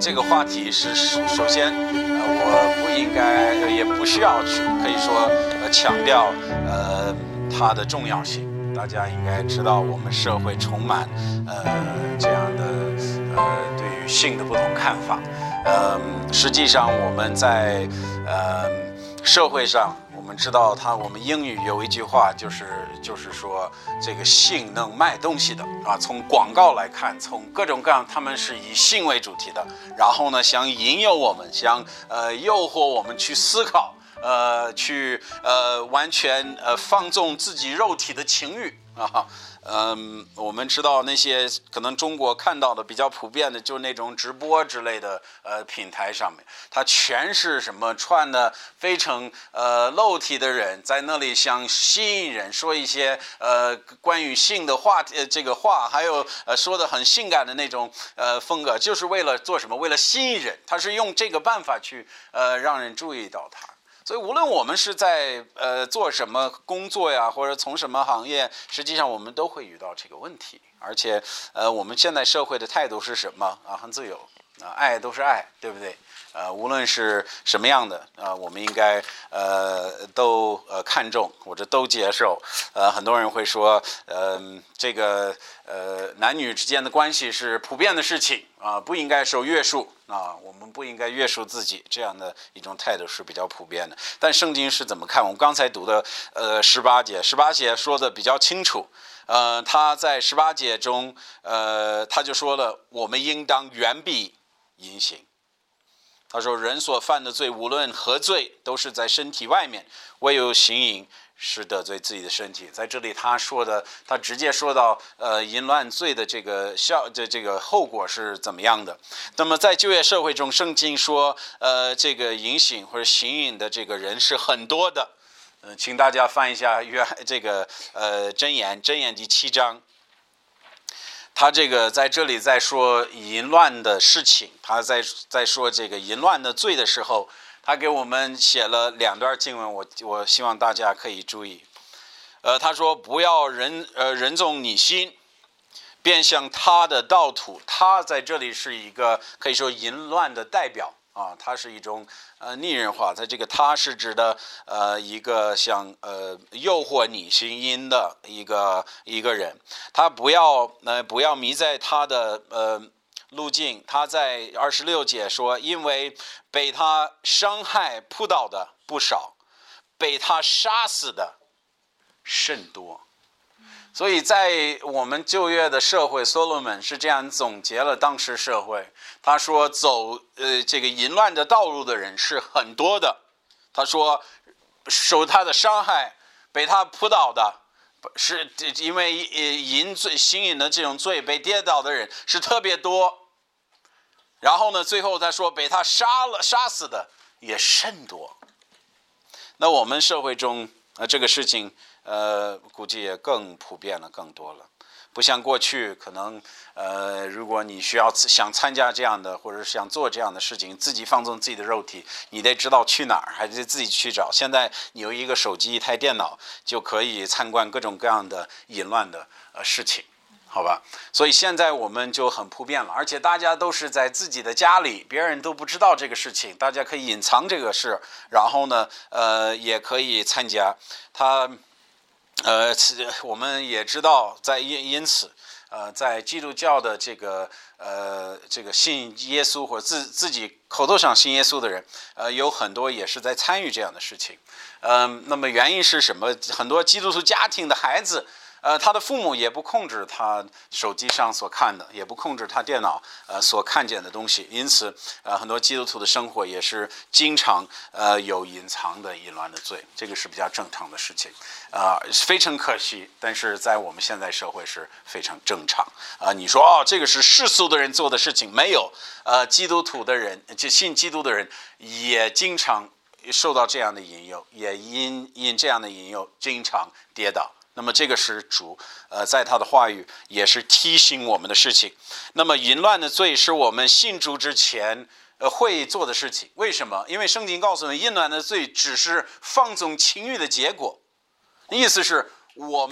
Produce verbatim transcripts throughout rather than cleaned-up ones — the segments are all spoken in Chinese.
这个话题是首先，呃，我不应该，呃、也不需要去可以说呃强调呃它的重要性。大家应该知道，我们社会充满呃这样的呃对于性的不同看法。呃，实际上我们在呃社会上。我们知道它，我们英语有一句话，就是就是说这个性能卖东西的啊。从广告来看，从各种各样，他们是以性为主题的，然后呢，想引诱我们，想呃诱惑我们去思考，呃，去呃完全呃放纵自己肉体的情欲啊。嗯，我们知道那些可能中国看到的比较普遍的，就是那种直播之类的呃平台上面，它全是什么穿的非常呃露体的人在那里想吸引人，说一些呃关于性的话题、呃、这个话，还有呃说的很性感的那种呃风格，就是为了做什么？为了吸引人，他是用这个办法去呃让人注意到他。所以无论我们是在呃做什么工作呀，或者从什么行业，实际上我们都会遇到这个问题。而且呃我们现在社会的态度是什么啊？很自由啊，爱都是爱，对不对？呃无论是什么样的啊、呃，我们应该呃都呃看重或者都接受。呃很多人会说呃这个呃男女之间的关系是普遍的事情啊、呃，不应该受约束啊，我们不应该约束自己，这样的一种态度是比较普遍的。但圣经是怎么看？我们刚才读的呃十八节，十八节说的比较清楚。呃，他在十八节中，呃，他就说了，我们应当远避淫行。他说，人所犯的罪，无论何罪，都是在身体外面，唯有行淫是得罪自己的身体。在这里他说的，他直接说到呃淫乱罪的这个效这这个后果是怎么样的。那么在就业社会中，圣经说呃这个淫行或者行淫的这个人是很多的。呃请大家翻一下约这个呃箴言箴言第七章。他这个在这里在说淫乱的事情，他在在说这个淫乱的罪的时候，他给我们写了两段经文，我我希望大家可以注意。呃，他说不要人呃人纵你心，便像他的盗土。他在这里是一个可以说淫乱的代表啊，它是一种呃拟人化，在这个他是指的呃一个像呃诱惑你行淫的一个一个人，他不要呃不要迷在他的呃路径。他在二十六节说，因为被他伤害扑倒的不少，被他杀死的甚多。所以在我们旧约的社会，所罗门是这样总结了当时社会。他说走呃这个淫乱的道路的人是很多的。他说受他的伤害被他扑倒的，是因为淫罪行淫的这种罪被跌倒的人是特别多。然后呢，最后他说被他杀了杀死的也甚多。那我们社会中呃这个事情呃，估计也更普遍了，更多了。不像过去，可能呃，如果你需要想参加这样的，或者是想做这样的事情，自己放纵自己的肉体，你得知道去哪儿，还得自己去找。现在你有一个手机、一台电脑，就可以参观各种各样的淫乱的呃事情，好吧？所以现在我们就很普遍了，而且大家都是在自己的家里，别人都不知道这个事情，大家可以隐藏这个事，然后呢，呃，也可以参加。他。呃，我们也知道，在因因此，呃，在基督教的这个呃这个信耶稣或者自自己口头上信耶稣的人，呃，有很多也是在参与这样的事情。嗯、呃，那么原因是什么？很多基督徒家庭的孩子。呃，他的父母也不控制他手机上所看的，也不控制他电脑呃所看见的东西，因此呃很多基督徒的生活也是经常呃有隐藏的淫乱的罪，这个是比较正常的事情，呃非常可惜，但是在我们现在社会是非常正常啊、呃。你说哦，这个是世俗的人做的事情，没有，呃基督徒的人，就信基督的人也经常受到这样的引诱，也因因这样的引诱经常跌倒。那么这个是主呃在他的话语也是提醒我们的事情。那么淫乱的罪是我们信主之前呃会做的事情。为什么？因为圣经告诉我们，淫乱的罪只是放纵情欲的结果。意思是我们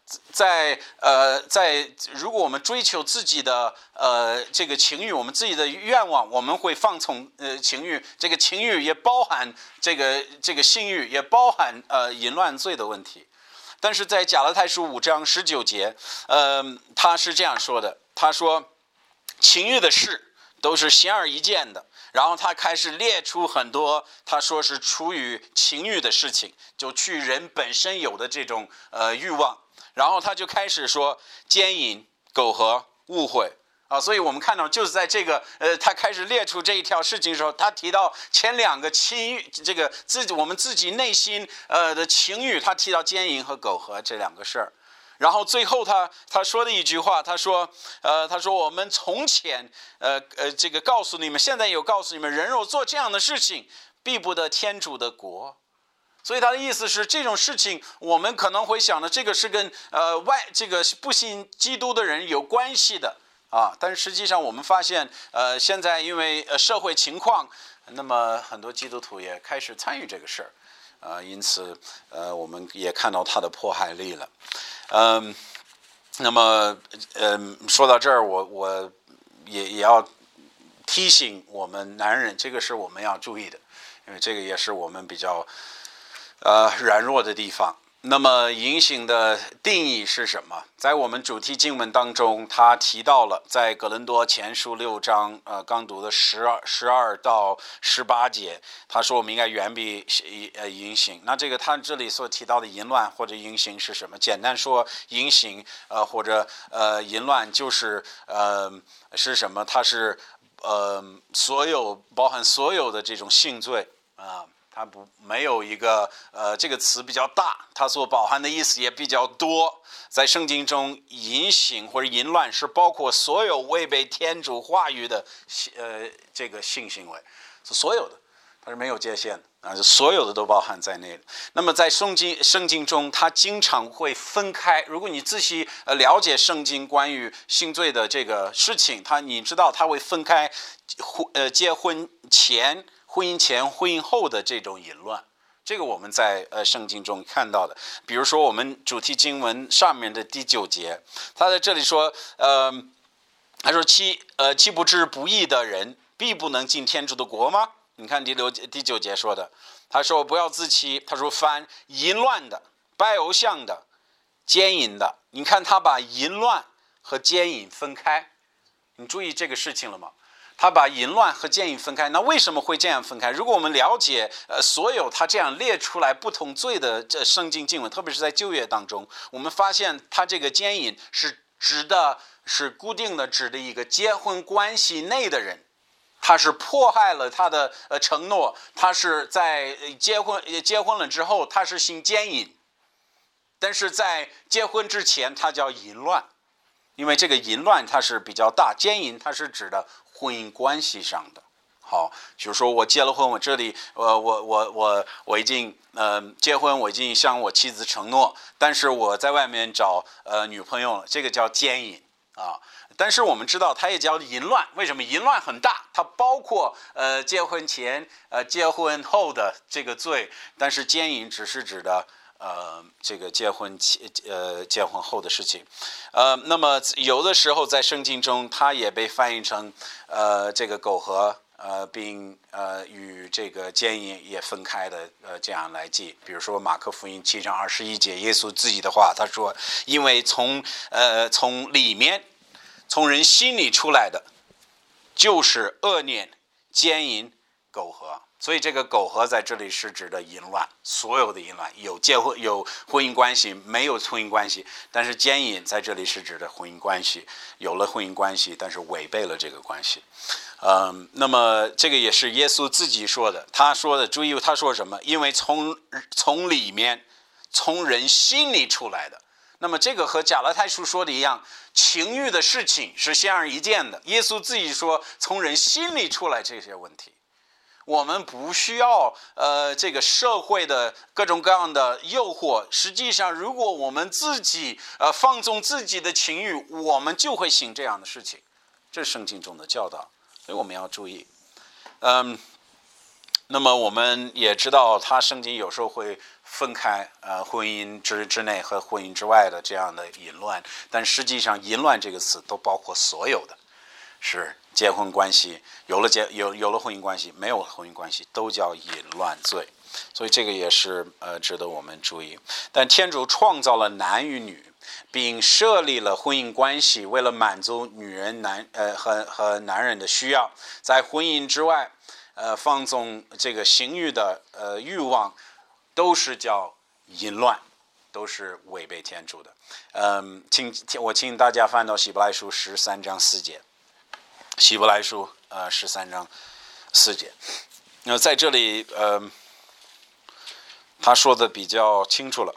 在呃在如果我们追求自己的呃这个情欲，我们自己的愿望，我们会放纵呃情欲，这个情欲也包含这个这个性欲，也包含呃淫乱罪的问题。但是在加拉太书五章十九节，呃，他是这样说的，他说情欲的事都是显而易见的，然后他开始列出很多他说是出于情欲的事情，就去人本身有的这种呃欲望，然后他就开始说奸淫、苟合、污秽啊，所以我们看到就是在这个呃，他开始列出这一条事情的时候，他提到前两个情欲，这个自己我们自己内心呃的情欲，他提到奸淫和苟合这两个事儿。然后最后他他说的一句话，他说，呃，他说我们从前，呃呃，这个告诉你们，现在有告诉你们，人若做这样的事情，必不得天主的国。所以他的意思是，这种事情我们可能会想的，这个是跟呃外这个不信基督的人有关系的啊。但是实际上我们发现，呃，现在因为呃社会情况，那么很多基督徒也开始参与这个事儿。呃，因此，呃，我们也看到它的迫害力了，嗯，那么，嗯，说到这儿，我我也也要提醒我们男人，这个是我们要注意的，因为这个也是我们比较呃软弱的地方。那么淫行的定义是什么？在我们主题经文当中，他提到了在哥林多前书六章，呃，刚读的十二十二到十八节，他说我们应该远避呃淫行。那这个他这里所提到的淫乱或者淫行是什么？简单说，淫行呃或者呃淫乱就是呃是什么？它是呃所有包含所有的这种性罪啊。呃它不没有一个呃这个词比较大，它所包含的意思也比较多。在圣经中，淫行或者淫乱是包括所有违背天主话语的呃这个性行为，是所有的，它是没有界限的啊，就所有的都包含在内的。那么在圣经圣经中，它经常会分开。如果你仔细呃了解圣经关于性罪的这个事情，它你知道它会分开呃结婚前。婚姻前、婚姻后的这种淫乱，这个我们在呃圣经中看到的。比如说，我们主题经文上面的第九节，他在这里说，呃，他说其呃其不知不义的人，必不能进天主的国吗？你看第六第九节说的，他说不要自欺，他说凡淫乱的、拜偶像的、奸淫的，你看他把淫乱和奸淫分开，你注意这个事情了吗？他把淫乱和奸淫分开，那为什么会这样分开？如果我们了解呃所有他这样列出来不同罪的这圣经经文，特别是在旧约当中，我们发现他这个奸淫是指的是固定的指的一个结婚关系内的人，他是迫害了他的呃承诺，他是在结婚结婚了之后他是行奸淫，但是在结婚之前他叫淫乱，因为这个淫乱它是比较大，奸淫它是指的婚姻关系上的。好，比如说我结了婚，我这里呃我我我我已经呃结婚，我已经向我妻子承诺，但是我在外面找呃女朋友了，这个叫奸淫啊。但是我们知道它也叫淫乱，为什么？淫乱很大，它包括呃结婚前呃结婚后的这个罪，但是奸淫只是指的呃，这个结婚前呃结婚后的事情，呃，那么有的时候在圣经中，它也被翻译成呃这个苟合，呃，并呃与这个奸淫也分开的，呃这样来记。比如说马可福音七章二十一节，耶稣自己的话，他说：“因为从呃从里面，从人心里出来的，就是恶念、奸淫、苟合。”所以这个苟合在这里是指的淫乱，所有的淫乱，有结婚有婚姻关系，没有婚姻关系，但是奸淫在这里是指的婚姻关系，有了婚姻关系，但是违背了这个关系。嗯，那么这个也是耶稣自己说的，他说的，注意他说什么？因为从从里面，从人心里出来的。那么这个和加拉太书说的一样，情欲的事情是显而易见的。耶稣自己说，从人心里出来这些问题。我们不需要呃这个社会的各种各样的诱惑，实际上如果我们自己呃放纵自己的情欲，我们就会行这样的事情，这是圣经中的教导，所以我们要注意。嗯，那么我们也知道他圣经有时候会分开呃婚姻之之内和婚姻之外的这样的淫乱，但实际上淫乱这个词都包括所有的，是结婚关系有了结有有了婚姻关系，没有婚姻关系都叫淫乱罪，所以这个也是呃值得我们注意。但天主创造了男与女，并设立了婚姻关系，为了满足女人男呃和和男人的需要，在婚姻之外呃放纵这个性欲的呃欲望，都是叫淫乱，都是违背天主的。嗯，请我请大家翻到希伯来书十三章四节。希伯来书呃十三章四节，那在这里呃他说的比较清楚了。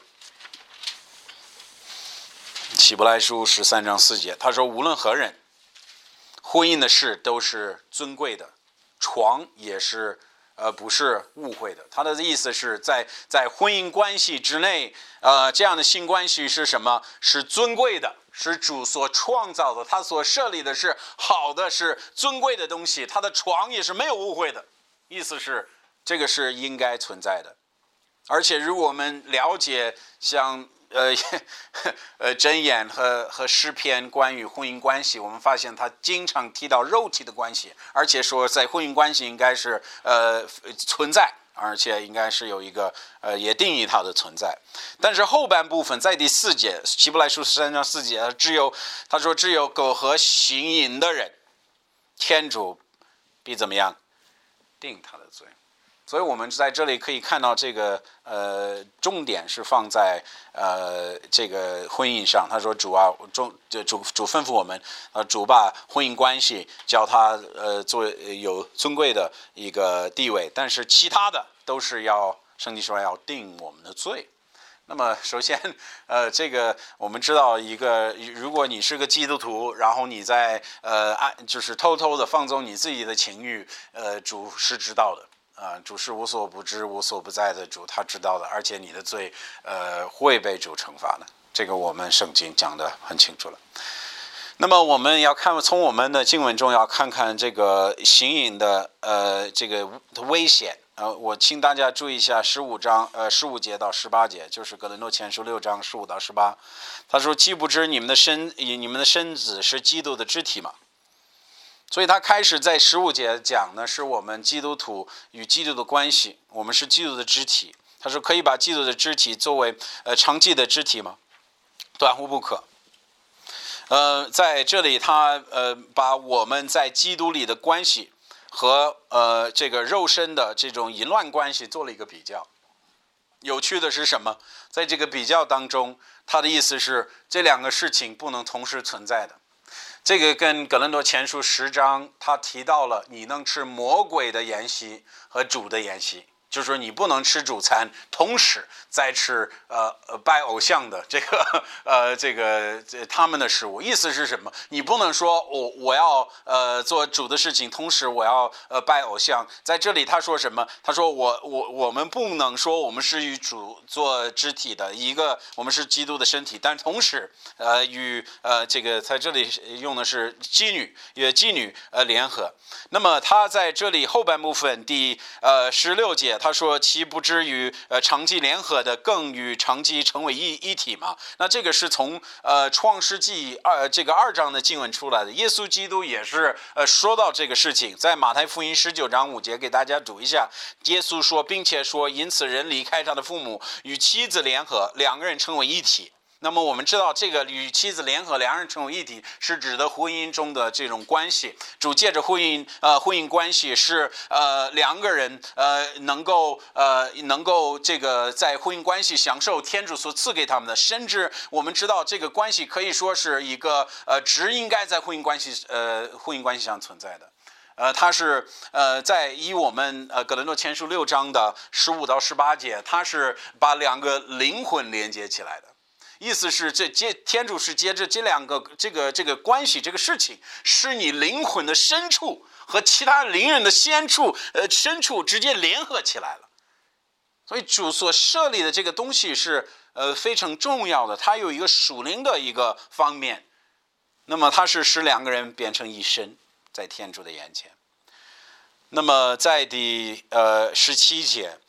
希伯来书十三章四节，他说无论何人，婚姻的事都是尊贵的，床也是呃不是误会的。他的意思是在在婚姻关系之内，呃这样的性关系是什么？是尊贵的。是主所创造的，他所设立的是好的，是尊贵的东西，他的床也是没有误会的，意思是这个是应该存在的。而且如果我们了解像呃呃箴言和和诗篇关于婚姻关系，我们发现他经常提到肉体的关系，而且说在婚姻关系应该是呃存在，而且应该是有一个呃也定义它的存在。但是后半部分在第四节，希伯来书十三章四节，只有他说只有苟合行淫的人，天主必怎么样定他的罪。所以我们在这里可以看到这个呃重点是放在呃这个婚姻上。他说主啊，主主主吩咐我们，呃主把婚姻关系叫他呃做有尊贵的一个地位，但是其他的都是要圣经说要定我们的罪。那么首先呃这个我们知道一个，如果你是个基督徒，然后你在呃按就是偷偷的放纵你自己的情欲，呃主是知道的。啊、呃，主是无所不知、无所不在的主，他知道的，而且你的罪，呃，会被主惩罚的。这个我们圣经讲得很清楚了。那么我们要看，从我们的经文中要看看这个行淫的呃这个危险。呃，我请大家注意一下十五章呃十五节到十八节，就是哥林多前书六章十五到十八。他说：“岂不知你们的身你们的身子是基督的肢体吗？”所以他开始在十五节讲呢，是我们基督徒与基督的关系，我们是基督的肢体。他说可以把基督的肢体作为呃常祭的肢体吗？断乎不可。呃，在这里他呃把我们在基督里的关系和呃这个肉身的这种淫乱关系做了一个比较。有趣的是什么？在这个比较当中，他的意思是这两个事情不能同时存在的。这个跟哥林多前书十章他提到了你能吃魔鬼的筵席和主的筵席，就是说你不能吃主餐，同时再吃呃拜偶像的这个呃这个这他们的食物。意思是什么？你不能说我我要呃做主的事情，同时我要呃拜偶像。在这里他说什么？他说我我我们不能说我们是与主做肢体的一个，我们是基督的身体，但同时呃与呃这个在这里用的是妓女与妓女呃联合。那么他在这里后半部分第呃十六节。他说其不知与呃常祭联合的更与常祭成为一一体嘛？那这个是从呃创世纪二这个二章的经文出来的。耶稣基督也是呃说到这个事情，在马太福音十九章五节给大家读一下。耶稣说，并且说，因此人离开他的父母，与妻子联合，两个人成为一体。那么我们知道，这个与妻子联合，两人成为一体，是指的婚姻中的这种关系。主借着婚姻，呃，婚姻关系是呃两个人呃能够呃能够这个在婚姻关系享受天主所赐给他们的，甚至我们知道这个关系可以说是一个呃只应该在婚姻关系呃婚姻关系上存在的。呃，它是呃，在以我们呃哥林多前书六章的十五到十八节，它是把两个灵魂连接起来的。意思是这接天主是接着这两个这个这个关系这个事情，是你灵魂的深处和其他灵人的深处呃深处直接联合起来了。所以主所设立的这个东西是呃非常重要的，它有一个属灵的一个方面。那么它是使两个人变成一身，在天主的眼前。那么在第呃十七节，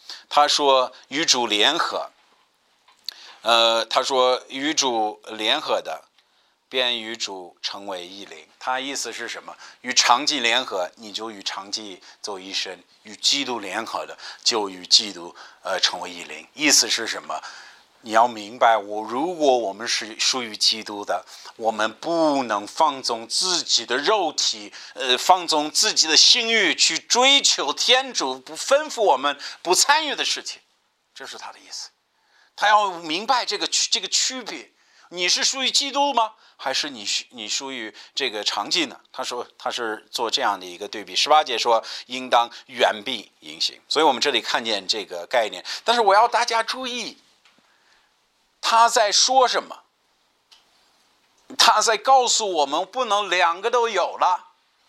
他说与主联合，呃，他说与主联合的，便与主成为一灵。他意思是什么？与长期联合，你就与长期走一生；与基督联合的，就与基督呃成为一灵。意思是什么？你要明白，我如果我们是属于基督的，我们不能放纵自己的肉体，呃，放纵自己的性欲去追求天主不吩咐我们不参与的事情。这是他的意思。他要明白这个这个区别。你是属于基督吗？还是你你属于这个长技呢？他说他是做这样的一个对比。十八节说应当远避淫行，所以我们这里看见这个概念。但是我要大家注意，他在说什么？他在告诉我们不能两个都有了。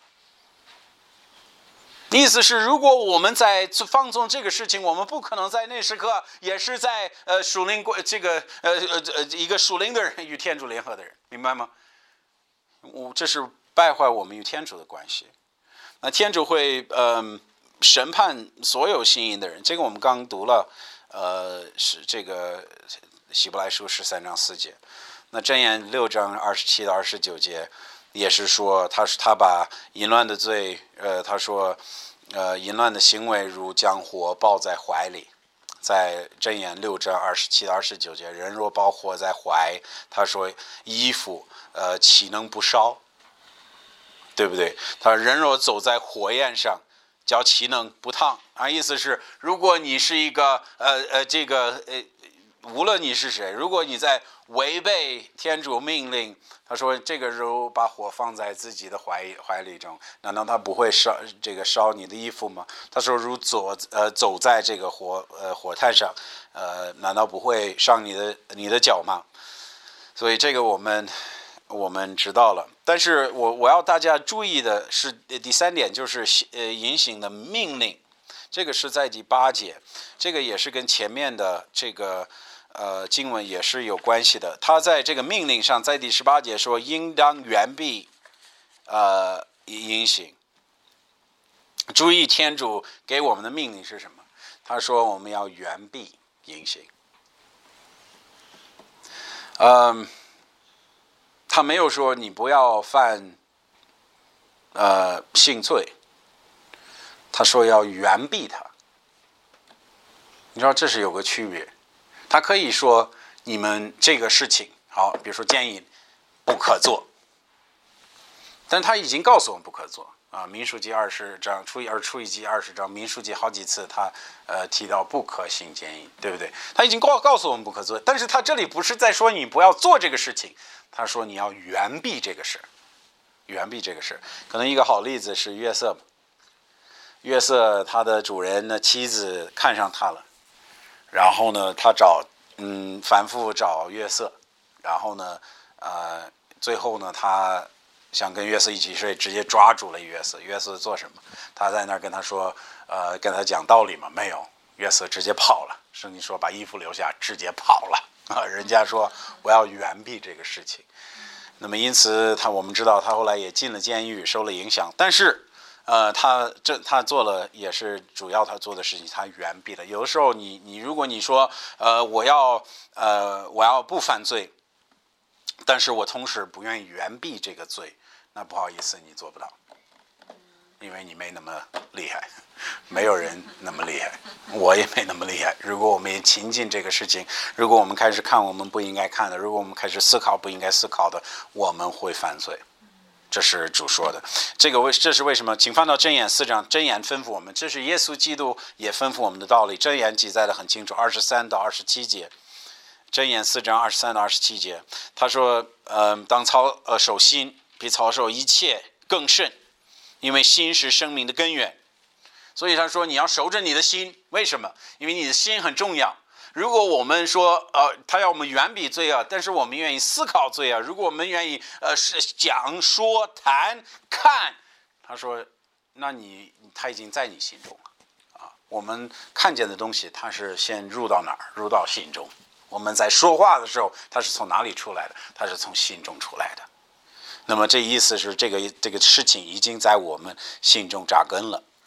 意思是，如果我们在放纵这个事情，我们不可能在那时刻也是在呃属灵这个呃呃呃一个属灵的人与天主联合的人，明白吗？我这是败坏我们与天主的关系。那天主会嗯、呃、审判所有信义的人，这个我们刚读了，呃是这个希伯来书十三章四节。那箴言六章二十七到二十九节。也是说，他是他把淫乱的罪，呃，他说，呃，淫乱的行为如将火抱在怀里，在箴言六章二十七到二十九节，人若抱火在怀，他说衣服，呃，岂能不烧？对不对？他说人若走在火焰上，脚岂能不烫？啊，意思是，如果你是一个，呃呃，这个，呃，无论你是谁，如果你在违背天主命令。他说：“这个时候把火放在自己的怀怀里中，难道他不会烧这个烧你的衣服吗？”他说：“如走呃走在这个火呃火炭上，呃，难道不会伤你的你的脚吗？”所以这个我们我们知道了。但是我我要大家注意的是第三点，就是呃淫行的命令，这个是在第八节，这个也是跟前面的这个。呃，经文也是有关系的。他在这个命令上，在第十八节说，应当远避，呃，淫行。注意，天主给我们的命令是什么？他说我们要远避淫行。嗯，他没有说你不要犯，呃，性罪。他说要远避它。你知道这是有个区别。他可以说你们这个事情好，比如说建议不可做，但他已经告诉我们不可做啊。民数记二十章，出二出一记二十章，民数记好几次他呃提到不可行奸淫，对不对？他已经告告诉我们不可做，但是他这里不是在说你不要做这个事情，他说你要远避这个事，远避这个事。可能一个好例子是约瑟，约瑟他的主人的妻子看上他了。然后呢，他找，嗯，反复找约瑟，然后呢，呃，最后呢，他想跟约瑟一起睡，直接抓住了约瑟。约瑟做什么？他在那儿跟他说，呃，跟他讲道理嘛，没有。约瑟直接跑了。圣经说把衣服留下，直接跑了啊！人家说我要远避这个事情。那么因此他我们知道他后来也进了监狱，受了影响，但是。呃，他这他做了也是主要他做的事情，他远避了。有的时候你你如果你说呃我要呃我要不犯罪，但是我同时不愿意远避这个罪，那不好意思，你做不到，因为你没那么厉害，没有人那么厉害，我也没那么厉害。如果我们也亲近这个事情，如果我们开始看我们不应该看的，如果我们开始思考不应该思考的，我们会犯罪。这是主说的，这个为这是为什么？请翻到箴言四章，箴言吩咐我们，这是耶稣基督也吩咐我们的道理。箴言记载的很清楚，二十三到二十七节，箴言四章二十三到二十七节，他说，呃，当操呃守心，比操守一切更甚，因为心是生命的根源。所以他说你要守着你的心，为什么？因为你的心很重要。如果我们说，呃，他要我们远避罪恶，但是我们愿意思考罪恶，如果我们愿意，呃，是讲说谈看，他说，那你他已经在你心中了，啊，我们看见的东西，它是先入到哪儿？入到心中。我们在说话的时候，它是从哪里出来的？它是从心中出来的。那么这意思是，这个这个事情已经在我们心中扎根了。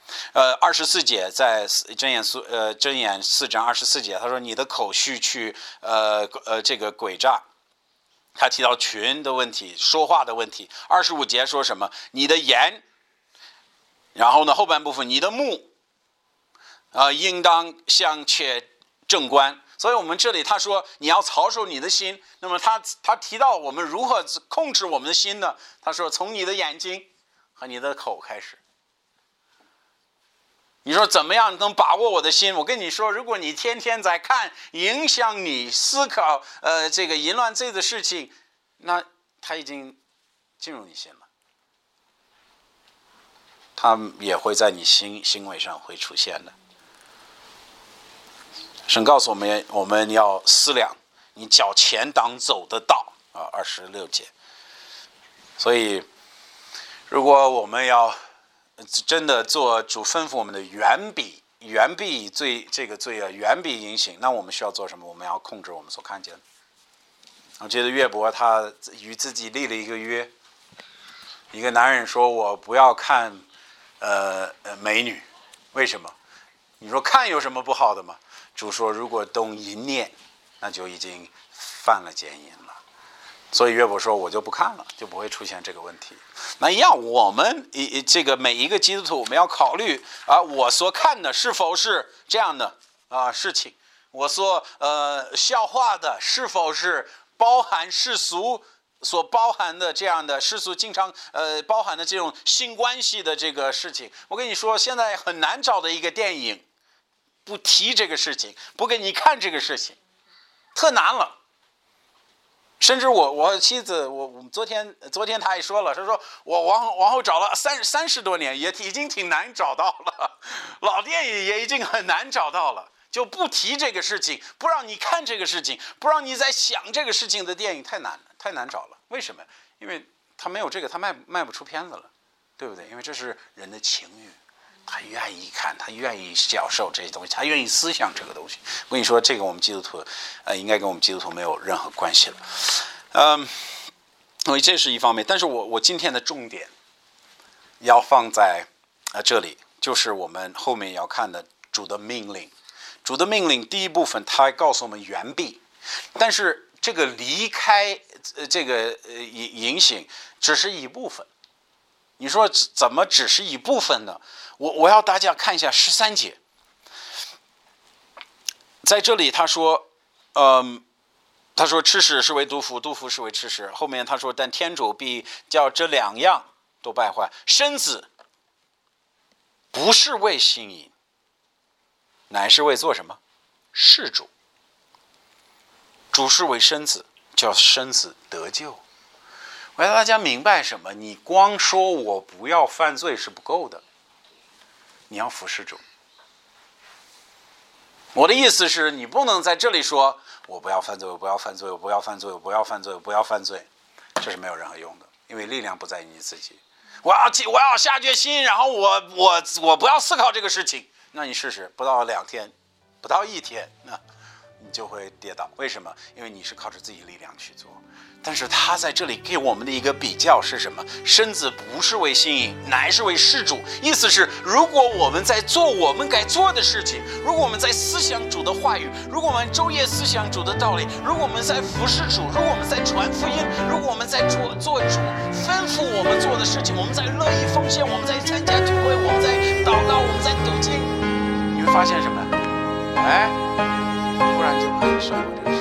呃，二十四节在箴言四呃箴言四章二十四节，他说你的口须去呃呃这个诡诈。他提到群的问题，说话的问题。二十五节说什么？你的言，然后呢后半部分你的目，呃，应当向且正观。所以我们这里他说你要操守你的心，那么他他提到我们如何控制我们的心呢？他说从你的眼睛和你的口开始。你说怎么样能把握我的心？我跟你说，如果你天天在看影响你思考呃这个淫乱罪的事情，那他已经进入你心了，他也会在你心行为上会出现的。神告诉我们，我们要思量你脚前当走的道啊，二十六节。所以，如果我们要真的做主吩咐我们的远比远比罪这个罪啊远比淫行，那我们需要做什么？我们要控制我们所看见的。我记得约伯他与自己立了一个约，一个男人说：“我不要看呃呃美女，为什么？你说看有什么不好的吗？”主说：“如果动淫念，那就已经犯了奸淫了。”所以约伯说：“我就不看了，就不会出现这个问题。”那一样，我们这个每一个基督徒，我们要考虑啊，我所看的是否是这样的啊事情，我所呃消化的是否是包含世俗所包含的这样的世俗经常呃包含的这种性关系的这个事情。我跟你说，现在很难找的一个电影不提这个事情，不给你看这个事情，特难了。甚至我我妻子我我昨天昨天她也说了，她说我往往后找了三三十多年，也已经挺难找到了，老电影也已经很难找到了，就不提这个事情，不让你看这个事情，不让你在想这个事情的电影太难了，太难找了。为什么？因为他没有这个，他卖卖不出片子了，对不对？因为这是人的情欲。他愿意看，他愿意享受这些东西，他愿意思想这个东西。我跟你说，这个我们基督徒，呃，应该跟我们基督徒没有任何关系了。嗯，所以这是一方面。但是我我今天的重点要放在呃这里，就是我们后面要看的主的命令。主的命令第一部分，他告诉我们原避，但是这个离开呃这个呃淫行只是一部分。你说怎么只是一部分呢？我我要大家看一下十三节，在这里他说，嗯，他说吃食是为杜甫，杜甫是为吃食。后面他说，但天主必叫这两样都败坏，身子不是为心淫，乃是为做什么？事主。主是为身子，叫身子得救。我要大家明白什么？你光说我不要犯罪是不够的，你要服侍主。我的意思是你不能在这里说我不要犯罪，我不要犯罪，我不要犯罪，我不要犯罪，我不要犯罪，这是没有任何用的，因为力量不在于你自己。我要我要下决心，然后我我我不要思考这个事情，那你试试，不到两天，不到一天，那你就会跌倒。为什么？因为你是靠着自己力量去做。但是他在这里给我们的一个比较是什么？身子不是为心淫，乃是为事主。意思是，如果我们在做我们该做的事情，如果我们在思想主的话语，如果我们昼夜思想主的道理，如果我们在服侍主，如果我们在传福音，如果我们在做做主吩咐我们做的事情，我们在乐意奉献，我们在参加聚会，我们在祷告，我们在读经，你会发现什么？哎，突然就可以胜过这个